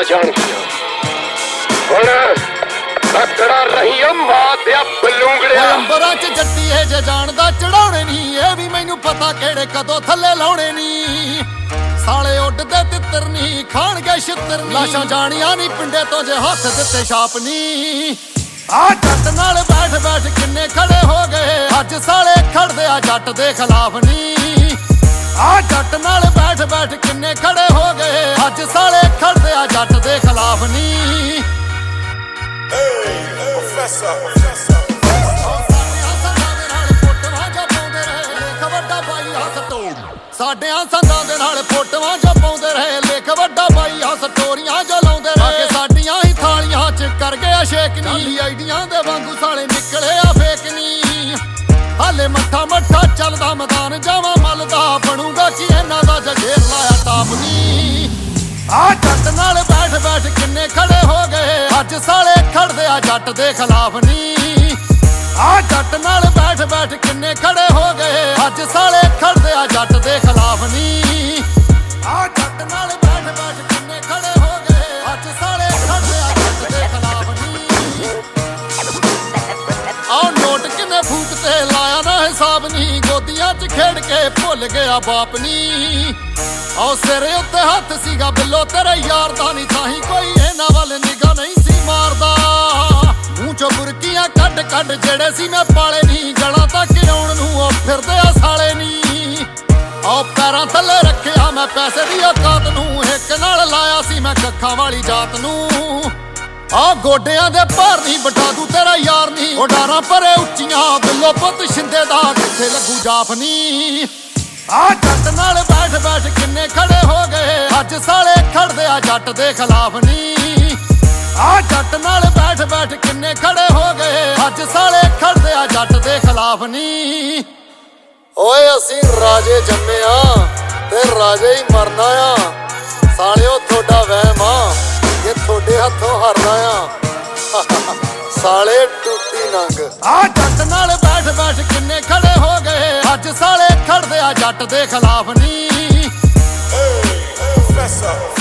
ਜਾਣਗੀਆਂ। ਹੁਣ ਤਕੜਾ ਰਹੀ ਮਾਂ ਤੇ ਬਲੂੰਗੜਿਆ। ਅੰਬਰਾਂ 'ਚ ਜੱਟੀ ਇਹ ਜੇ ਜਾਣਦਾ ਚੜਾਉਣੇ ਨਹੀਂ, ਇਹ ਵੀ ਮੈਨੂੰ ਪਤਾ ਕਿਹੜੇ ਕਦੋਂ ਥੱਲੇ ਲਾਉਣੇ ਨਹੀਂ। ਸਾਲੇ ਉੱਡਦੇ ਤਿੱਤਰ ਨਹੀਂ, ਖਾਣਗੇ ਛਿੱਤਰ ਨਹੀਂ। ਲਾਸ਼ਾਂ ਜਾਣੀਆਂ ਨਹੀਂ ਪਿੰਡੇ ਤੋਂ ਜੇ ਹੱਥ ਦਿੱਤੇ ਛਾਪ ਨਹੀਂ। ਆ ਜੱਟ ਨਾਲ ਬੈਠ ਬੈਠ ਕਿੰਨੇ ਖੜੇ ਹੋ ਗਏ, ਅੱਜ ਸਾਲੇ ਖੜਦੇ ਆ ਜੱਟ ਦੇ ਖਿਲਾਫ ਨਹੀਂ। ਆ ਜੱਟ ਨਾਲ ਬੈਠ ਬੈਠ ਕਿੰਨੇ ਖੜੇ ਹੋ ਗਏ, ਅੱਜ ਸਾਲੇ ਖੜਦੇ ਆ ਜੱਟ ਦੇ ਖਿਲਾਫ ਨਹੀਂ। ਸਾਡਿਆਂ ਸੰਦਾਂ ਦੇ ਨਾਲ ਫੋਟੋਆਂ ਜੋ ਪਾਉਂਦੇ ਰਹੇ, ਲਿਖ ਵੱਡਾ ਬਾਈ ਆ ਸਟੋਰੀਆਂ ਜੋ ਲਾਉਂਦੇ ਰਹੇ। ਸਾਡੀਆਂ ਹੀ ਥਾਲੀਆਂ 'ਚ ਕਰ ਗਿਆ ਸ਼ੇਕ ਨੀ, ਆਈਡੀਆਂ ਦੇ ਵਾਂਗੂ ਸਾਲੇ ਨਿਕਲੇ ਆ ਫੇਕ ਨੀ। ਹਾਲੇ ਮੱਠਾ ਮੱਠਾ ਚੱਲਦਾ ਮੈਦਾਨ ਜਾਵਾਂ ਮੱਲਦਾ, ਬਣੂਗਾ ਕੀ ਇਹਨਾਂ ਦਾ ਜਗੇਰ ਲਾਇਆ ਟਾਪ ਨੀ। ਆ ਜੱਟ ਨਾਲ ਬੈਠ ਬੈਠ ਕਿੰਨੇ ਖੜੇ ਹੋ ਗਏ, ਅੱਜ ਸਾਲੇ ਖੜਦੇ ਆ ਜੱਟ ਦੇ ਖਿਲਾਫ ਨੀ। ਆ ਜੱਟ ਨਾਲ ਬੈਠ ਬੈਠ ਕਿੰਨੇ ਖੜੇ ਹੋ ਗਏ, ਅੱਜ ਸਾਲੇ ਖੜਦੇ ਆ ਜੱਟ ਦੇ ਖਿਲਾਫ ਨੀ। ਆ ਜੱਟ ਨਾਲ ਬੈਠ ਬੈਠ ਕਿੰਨੇ ਖੜੇ ਹੋ ਗਏ, ਅੱਜ ਸਾਲੇ ਖੜਦੇ ਆ ਜੱਟ ਦੇ ਖਿਲਾਫ ਨੀ। ਆ ਨੋਟ ਕਿੰਨੇ ਫੂਕ ਤੇ ਲਾਇਆ ਨਾ ਹਿਸਾਬ ਨੀ, ਗੋਦੀਆਂ 'ਚ ਖੇਡ ਕੇ ਭੁੱਲ ਗਿਆ ਬਾਪ ਨੀ। ਆਹ ਸਿਰੇ ਉੱਤੇ ਹੱਥ ਸੀਗਾ ਬਿੱਲੋ ਤੇਰੇ ਯਾਰ ਦਾ ਨੀ, ਤਾਂ ਹੀ ਕੋਈ ਇਹਨਾਂ ਵੱਲ ਨਿਗਾਹ ਨਹੀਂ ਸੀ ਮਾਰਦਾ। ਮੂੰਹ ਚੋਂ ਬੁਰਕੀਆਂ ਕੱਢ ਕੱਢ ਜਿਹੜੇ ਸੀ ਮੈਂ ਪਾਲੇ ਨੀ, ਗਲਾਂ ਤੱਕ ਆਉਣ ਨੂੰ ਉਹ ਫਿਰਦੇ ਆ ਸਾਲੇ ਨੀ। ਆਹ ਪੈਰਾਂ ਥੱਲੇ ਰੱਖਿਆ ਮੈਂ ਪੈਸੇ ਦੀ ਔਕਾਤ ਨੂੰ, ਇੱਕ ਨਾਲ ਲਾਇਆ ਸੀ ਮੈਂ ਕੱਖਾਂ ਵਾਲੀ ਜਾਤ ਨੂੰ। ਆਹ ਗੋਡਿਆਂ ਦੇ ਭਾਰ ਨਹੀਂ ਬਿਠਾ ਦੂ ਤੇਰਾ ਯਾਰ ਨੀ, ਉਹ ਡਾਰਾਂ ਪਰੇ ਉੱਚੀਆਂ ਬਿੱਲੋ ਪੁੱਤ ਸ਼ਿੰਦੇ ਦਾ ਕਿੱਥੇ ਲੱਗੂ ਜਾਫ ਨੀ। ਆ ਜੱਟ ਨਾਲ ਬੈਠ ਬੈਠ ਕਿੰਨੇ ਖੜੇ ਹੋ ਗਏ, ਅੱਜ ਸਾਲੇ ਖੜਦੇ ਆ ਜੱਟ ਦੇ ਖਿਲਾਫ ਨੀ। ਆ ਜੱਟ ਨਾਲ ਬੈਠ ਬੈਠ ਕਿੰਨੇ ਖੜੇ ਹੋ ਗਏ, ਅੱਜ ਸਾਲੇ ਖੜਦੇ ਆ ਜੱਟ ਦੇ ਖਿਲਾਫ ਨੀ। ਓਏ ਅਸੀਂ ਰਾਜੇ ਜੰਮੇ ਆ ਤੇ ਰਾਜੇ ਹੀ ਮਰਨਾ ਆ, ਸਾਲਿਓ ਤੁਹਾਡਾ ਵਹਿਮ ਆ ਕਿ ਤੁਹਾਡੇ ਹੱਥੋਂ ਹਾਰਨਾ ਆ। ਸਾਲੇ ਟੁੱਟੀ ਨੰਗ। ਆ ਜੱਟ ਨਾਲ ਬੈਠ ਬੈਠ ਕਿੰਨੇ ਖੜੇ ਹੋ ਗਏ, ਅੱਜ ਸਾਲੇ ਖੜਦੇ ਆ ਜੱਟ ਦੇ ਖਿਲਾਫ ਨੀ।